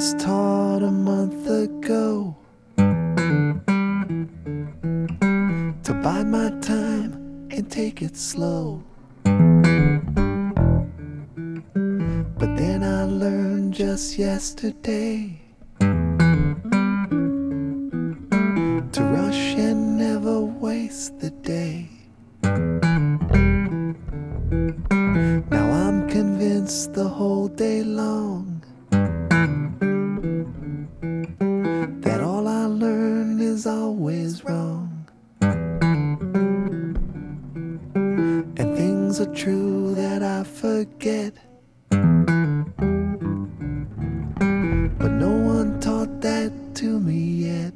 was taught a month ago to bide my time and take it slow. But then I learned just yesterday to rush and never waste the day. Now I'm convinced the whole day long that all I learn is always wrong. And things are true that I forget, but no one taught that to me yet.